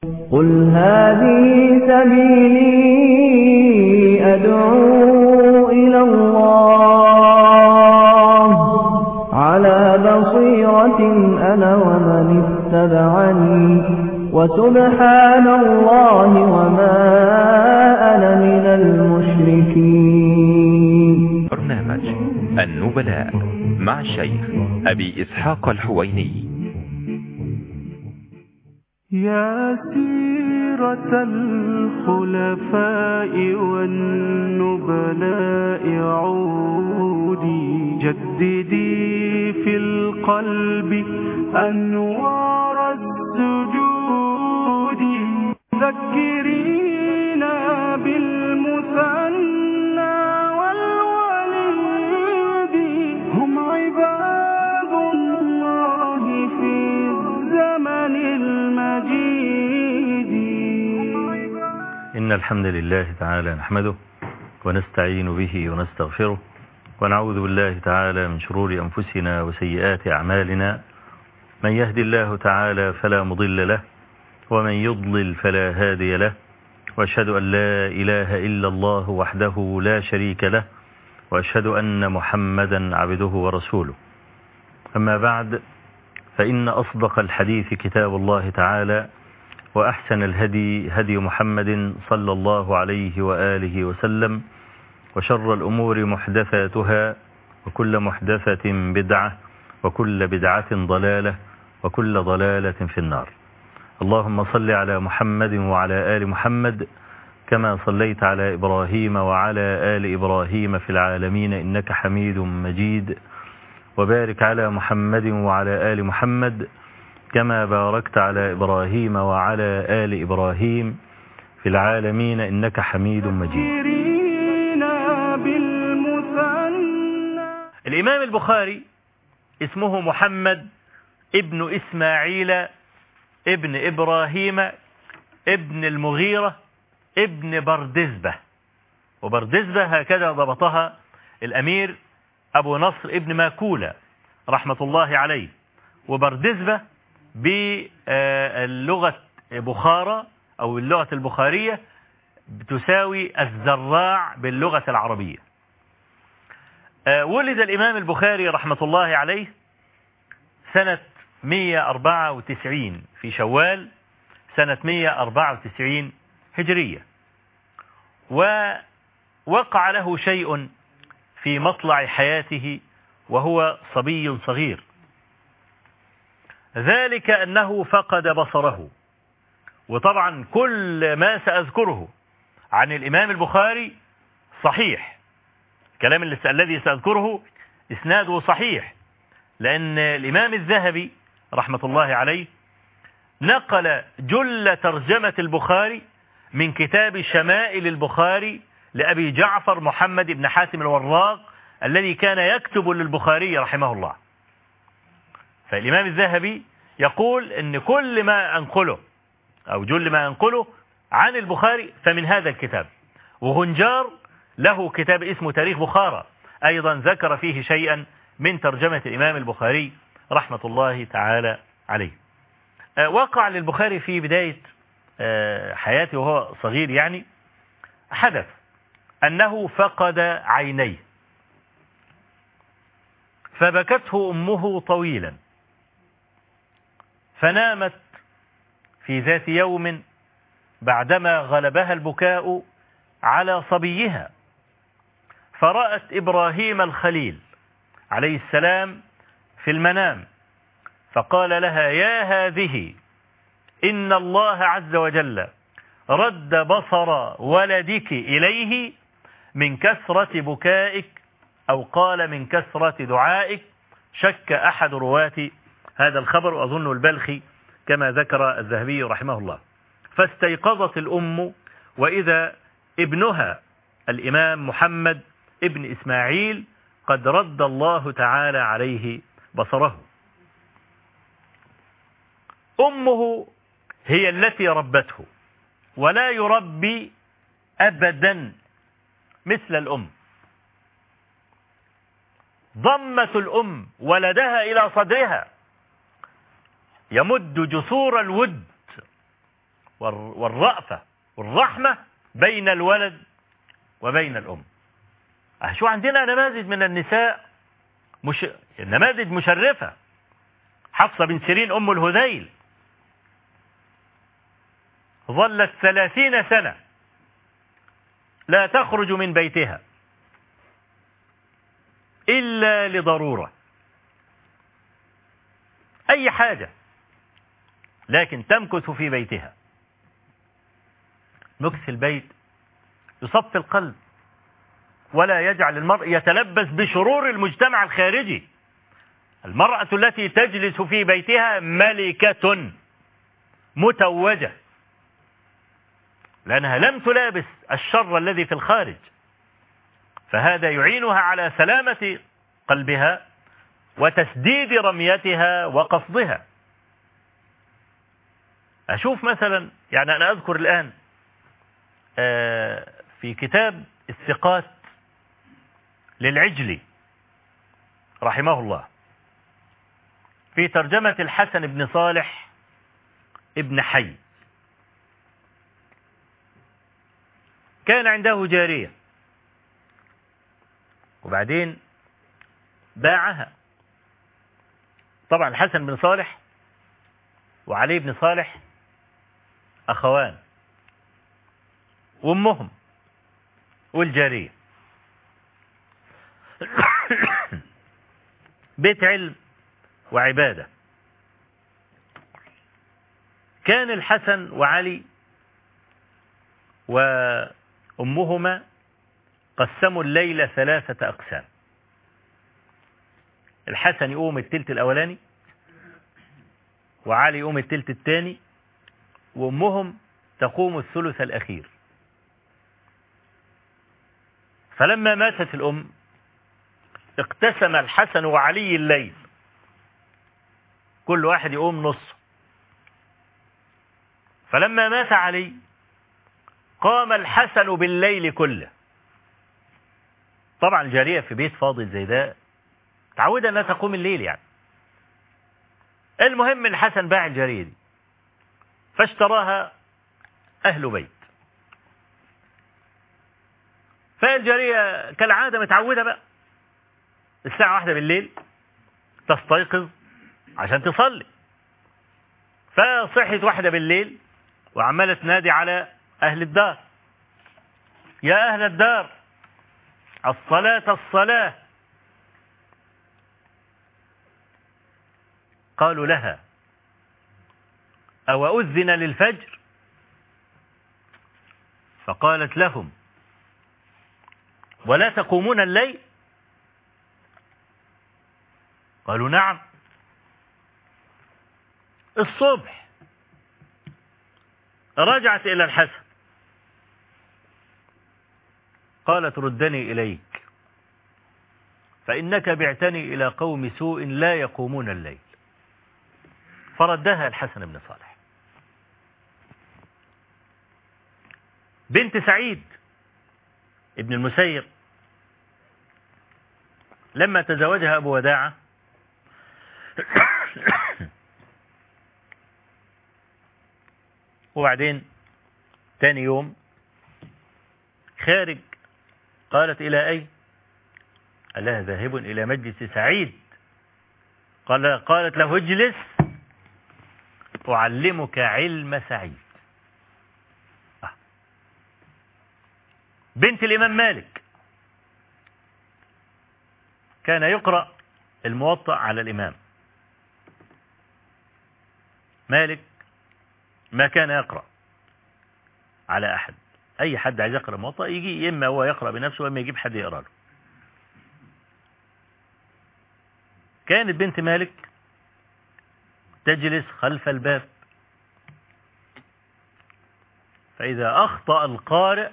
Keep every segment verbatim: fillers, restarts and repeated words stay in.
قل هذه سبيلي أدعو إلى الله على بصيرة أنا ومن اتبعني وسبحان الله وما أنا من المشركين. برنامج النبلاء مع الشيخ أبي إسحاق الحويني. يا سيرة الخلفاء والنبلاء عودي جددي في القلب أنوار السجود ذكرينا بالمثنى والوليد هم عباد الله في الزمن المجيد. إن الحمد لله تعالى نحمده ونستعين به ونستغفره ونعوذ بالله تعالى من شرور أنفسنا وسيئات أعمالنا. من يهدي الله تعالى فلا مضل له ومن يضلل فلا هادي له، وأشهد أن لا إله إلا الله وحده لا شريك له، وأشهد أن محمدا عبده ورسوله. أما بعد، فإن أصدق الحديث كتاب الله تعالى، وأحسن الهدي هدي محمد صلى الله عليه وآله وسلم، وشر الأمور محدثاتها، وكل محدثة بدعة، وكل بدعة ضلالة، وكل ضلالة في النار. اللهم صل على محمد وعلى آل محمد كما صليت على إبراهيم وعلى آل إبراهيم في العالمين إنك حميد مجيد، وبارك على محمد وعلى آل محمد كما باركت على إبراهيم وعلى آل إبراهيم في العالمين إنك حميد مجيد. الإمام البخاري اسمه محمد ابن إسماعيل ابن إبراهيم ابن المغيرة ابن بردزبة، وبردزبة هكذا ضبطها الأمير أبو نصر ابن ماكولة رحمة الله عليه. وبردزبة باللغة بخارى أو اللغة البخارية تساوي الزراع باللغة العربية. ولد الإمام البخاري رحمة الله عليه سنة مئة وأربعة وتسعين في شوال سنة مئة وأربعة وتسعين هجرية، ووقع له شيء في مطلع حياته وهو صبي صغير، ذلك أنه فقد بصره. وطبعا كل ما سأذكره عن الإمام البخاري صحيح، الكلام الذي سأذكره إسناده صحيح، لأن الإمام الذهبي رحمة الله عليه نقل جل ترجمة البخاري من كتاب شمائل البخاري لأبي جعفر محمد بن حاتم الوراق الذي كان يكتب للبخاري رحمه الله. فالإمام الذهبي يقول إن كل ما أنقله أو جل ما أنقله عن البخاري فمن هذا الكتاب. وهنجار له كتاب اسمه تاريخ بخارى أيضا ذكر فيه شيئا من ترجمة الإمام البخاري رحمة الله تعالى عليه. وقع للبخاري في بداية حياته وهو صغير يعني حدث أنه فقد عينيه، فبكته أمه طويلا، فنامت في ذات يوم بعدما غلبها البكاء على صبيها، فرأت إبراهيم الخليل عليه السلام في المنام، فقال لها: يا هذه، إن الله عز وجل رد بصر ولدك إليه من كثرة بكائك، أو قال من كثرة دعائك. شك أحد رواة هذا الخبر وأظن البلخي كما ذكر الذهبي رحمه الله. فاستيقظت الأم وإذا ابنها الإمام محمد ابن إسماعيل قد رد الله تعالى عليه بصره. أمه هي التي ربته، ولا يربي أبدا مثل الأم. ضمت الأم ولدها إلى صدرها، يمد جسور الود والرأفة والرحمة بين الولد وبين الأم. شو عندنا نماذج من النساء مش... نماذج مشرفة. حفصة بن سيرين أم الهذيل ظلت ثلاثين سنة لا تخرج من بيتها إلا لضرورة، أي حاجة، لكن تمكث في بيتها. مكث البيت يصفي القلب ولا يجعل المرء يتلبس بشرور المجتمع الخارجي. المرأة التي تجلس في بيتها ملكة متوجة، لأنها لم تلابس الشر الذي في الخارج، فهذا يعينها على سلامة قلبها وتسديد رميتها وقصدها. أشوف مثلا، يعني أنا أذكر الآن في كتاب الثقات للعجلي رحمه الله في ترجمة الحسن بن صالح ابن حي، كان عنده جارية وبعدين باعها. طبعا الحسن بن صالح وعلي بن صالح أخوان وأمهم والجارية بيت علم وعبادة. كان الحسن وعلي وأمهما قسموا الليلة ثلاثة أقسام. الحسن يقوم التلت الأولاني، وعلي يقوم التلت الثاني، وأمهم تقوم الثلث الأخير. فلما ماتت الأم اقتسم الحسن وعلي الليل، كل واحد يقوم نص. فلما مات علي قام الحسن بالليل كله. طبعا الجارية في بيت فاضل زي ده تعودة أنها تقوم الليل يعني. المهم الحسن باع الجارية دي فاشتراها أهل بيت. فالجارية كالعادة متعودة بقى الساعة واحدة بالليل تستيقظ عشان تصلي. فصحت واحدة بالليل وعمالة تنادي على أهل الدار: يا أهل الدار الصلاة الصلاة. قالوا لها: أو أذن للفجر؟ فقالت لهم: ولا تقومون الليل؟ قالوا: نعم. الصبح رجعت إلى الحسن قالت: ردني إليك فإنك بعتني إلى قوم سوء لا يقومون الليل. فردها الحسن بن صالح. بنت سعيد ابن المسيب لما تزوجها أبو وداعة وبعدين تاني يوم خارج، قالت: إلى أين؟ قال لها: ذاهب إلى مجلس سعيد. قال قالت له: اجلس أعلمك علم سعيد. آه. بنت الإمام مالك كان يقرأ الموطأ على الإمام مالك، ما كان يقرأ على أحد. أي حد عايز يقرأ الموطأ يجي، إما هو يقرأ بنفسه وإما يجيب حد يقرأ له. كانت بنت مالك تجلس خلف الباب، فإذا أخطأ القارئ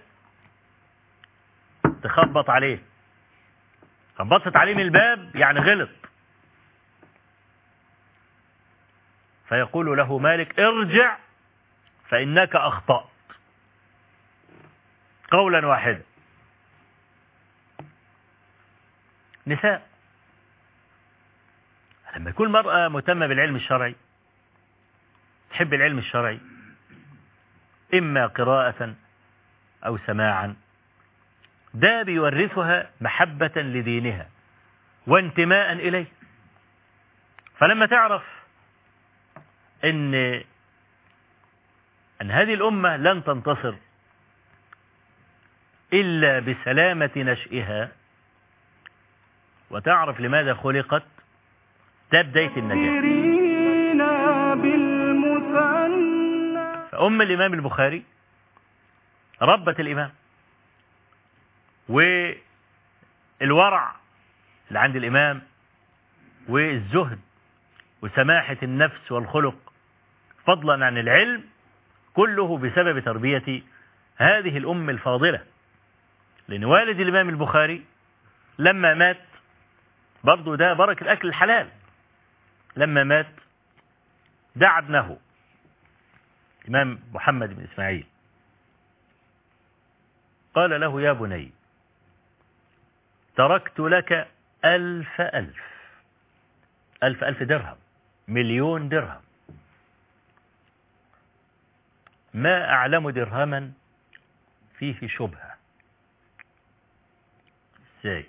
تخبط عليه. خبطت عليه من الباب يعني غلط، فيقول له مالك: ارجع فإنك أخطأت، قولا واحدا. نساء لما يكون المرأة مهتمة بالعلم الشرعي، تحب العلم الشرعي، إما قراءة أو سماعا، ده بيورثها محبة لدينها وانتماء إليه. فلما تعرف إن أن هذه الأمة لن تنتصر إلا بسلامة نشئها، وتعرف لماذا خلقت، ده بداية النجاة. فأم الإمام البخاري ربت الإمام، والورع اللي عند الإمام والزهد وسماحة النفس والخلق فضلا عن العلم كله بسبب تربية هذه الأم الفاضلة. لأن والد الإمام البخاري لما مات، برضو ده بركة الأكل الحلال، لما مات دعا ابنه الإمام محمد بن إسماعيل، قال له: يا بني، تركت لك ألف ألف ألف ألف درهم، مليون درهم، ما أعلم درهما فيه شبهة. ازاي؟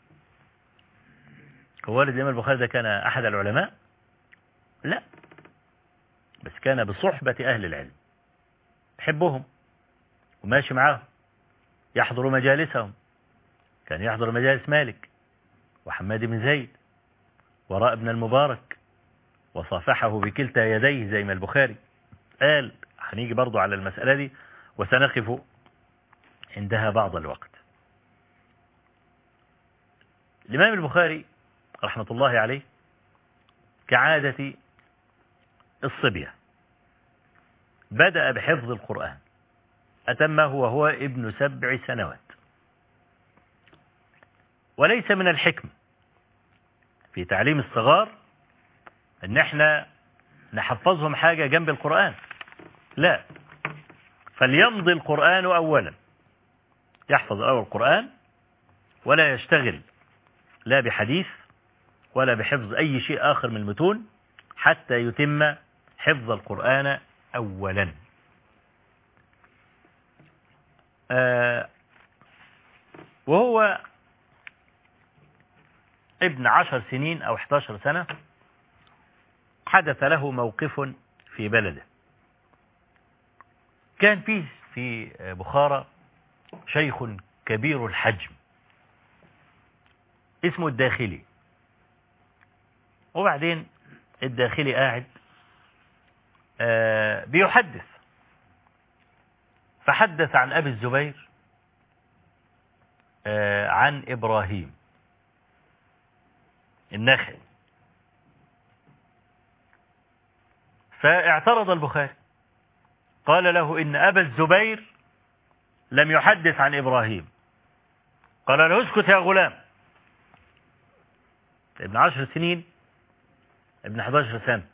هو والد الإمام البخاري ده كان أحد العلماء؟ لا، بس كان بصحبة أهل العلم، يحبهم وماشي معاهم، يحضر مجالسهم، كان يحضر مجالس مالك وحماد بن زيد وراء ابن المبارك، وصافحه بكلتا يديه زي ما البخاري قال. هنيجي برضو على المسألة دي وسنقف عندها بعض الوقت. الإمام البخاري رحمة الله عليه كعادة الصبية بدأ بحفظ القرآن، أتمه وهو ابن سبع سنوات. وليس من الحكم في تعليم الصغار ان احنا نحفظهم حاجة جنب القرآن، لا، فليمضي القرآن أولا، يحفظ أول القرآن ولا يشتغل لا بحديث ولا بحفظ أي شيء آخر من المتون حتى يتم حفظ القرآن أولا. آه وهو ابن عشر سنين أو احداشر سنة حدث له موقف في بلده. كان فيه في بخارى شيخ كبير الحجم اسمه الداخلي، وبعدين الداخلي قاعد آه بيحدث، فحدث عن أبي الزبير آه عن إبراهيم النخعي، فاعترض البخاري، قال له: إن أبا الزبير لم يحدث عن إبراهيم. قال له: اسكت يا غلام، ابن عشر سنين، ابن احداشر سنة،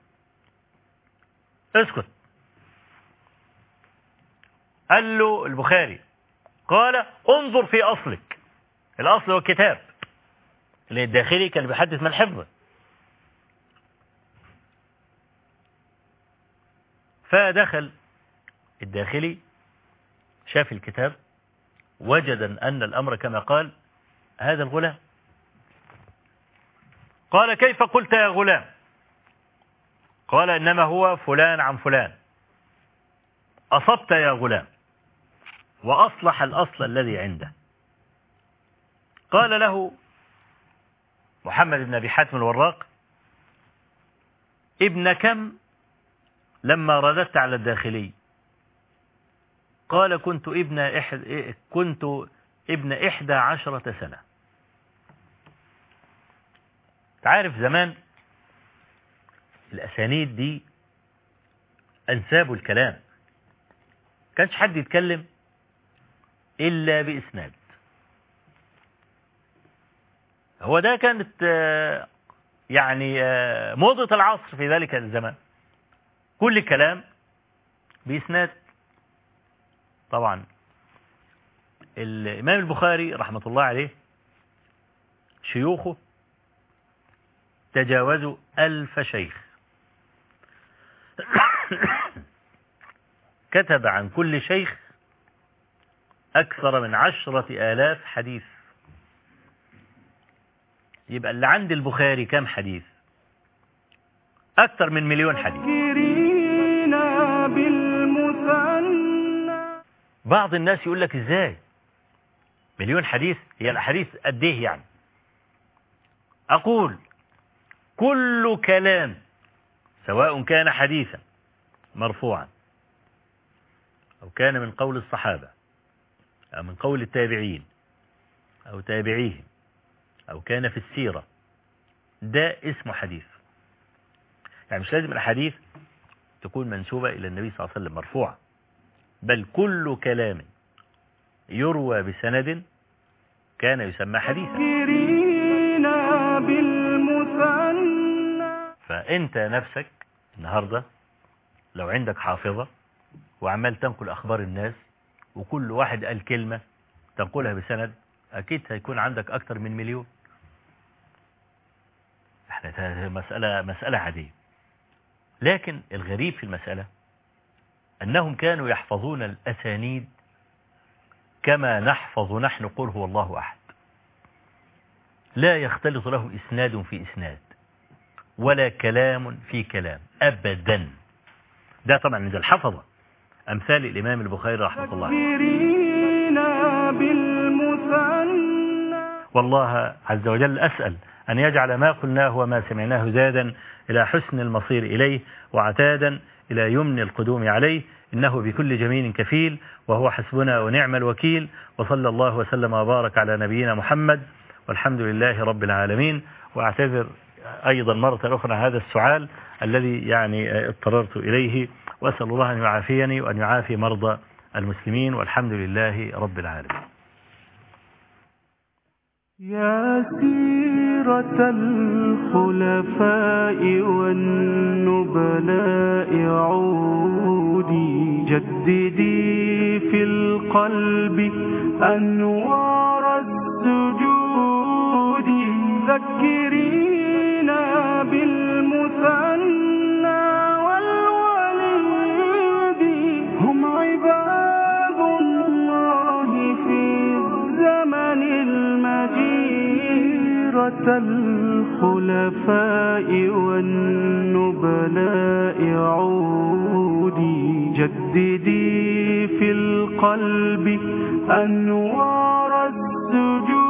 اسكت. قال له البخاري، قال: انظر في أصلك، الأصل هو الكتاب، لأن الداخلي كان بيحدث من حفظه. فدخل الداخلي شاف الكتاب، وجد أن الأمر كما قال هذا الغلام. قال: كيف قلت يا غلام؟ قال: إنما هو فلان عن فلان. أصبت يا غلام، وأصلح الأصل الذي عنده. قال له محمد بن أبي حاتم الوراق: ابن كم لما رددت على الداخلي؟ قال: كنت ابن إحد كنت ابن إحدى عشرة سنة. تعرف زمان الأسانيد دي أنساب الكلام، كانش حد يتكلم إلا بإسناد. هو ده كانت يعني موضة العصر في ذلك الزمان، كل كلام بإسناد. طبعا الإمام البخاري رحمة الله عليه شيوخه تجاوزوا ألف شيخ كتب عن كل شيخ أكثر من عشرة آلاف حديث. يبقى اللي عند البخاري كم حديث؟ أكثر من مليون حديث. بعض الناس يقول لك إزاي مليون حديث؟ هي الحديث قد إيه يعني؟ أقول كل كلام سواء كان حديثا مرفوعا أو كان من قول الصحابة أو من قول التابعين أو تابعيهم أو كان في السيرة، ده اسمه حديث. يعني مش لازم الحديث تكون منسوبة إلى النبي صلى الله عليه وسلم مرفوعة، بل كل كلام يروى بسند كان يسمى حديثا. فأنت نفسك النهاردة لو عندك حافظة وعمال تنقل أخبار الناس وكل واحد قال كلمة تنقلها بسند، أكيد هيكون عندك أكثر من مليون. احنا مسألة مسألة عادية، لكن الغريب في المسألة أنهم كانوا يحفظون الأسانيد كما نحفظ نحن قل هو الله أحد، لا يختلط له إسناد في إسناد ولا كلام في كلام أبدا. ده طبعا عند الحفظة أمثال الإمام البخاري رحمه الله عليه. والله عز وجل أسأل أن يجعل ما قلناه وما سمعناه زادا إلى حسن المصير إليه وعتادا إلى يمن القدوم عليه، إنه بكل جميل كفيل وهو حسبنا ونعم الوكيل. وصلى الله وسلم وبارك على نبينا محمد والحمد لله رب العالمين. وأعتذر أيضا مرة أخرى هذا السؤال الذي يعني اضطررت إليه، وأسأل الله أن يعافيني وأن يعافي مرضى المسلمين والحمد لله رب العالمين. يا سيرة الخلفاء والنبلاء عودي، جددي في القلب أنوار السجود، ذكرينا بالمثنى والوليد، هم عباد الله في الزمن المجيد. الخلفاء والنبلاء عودي، جددي في القلب أنوار السجود.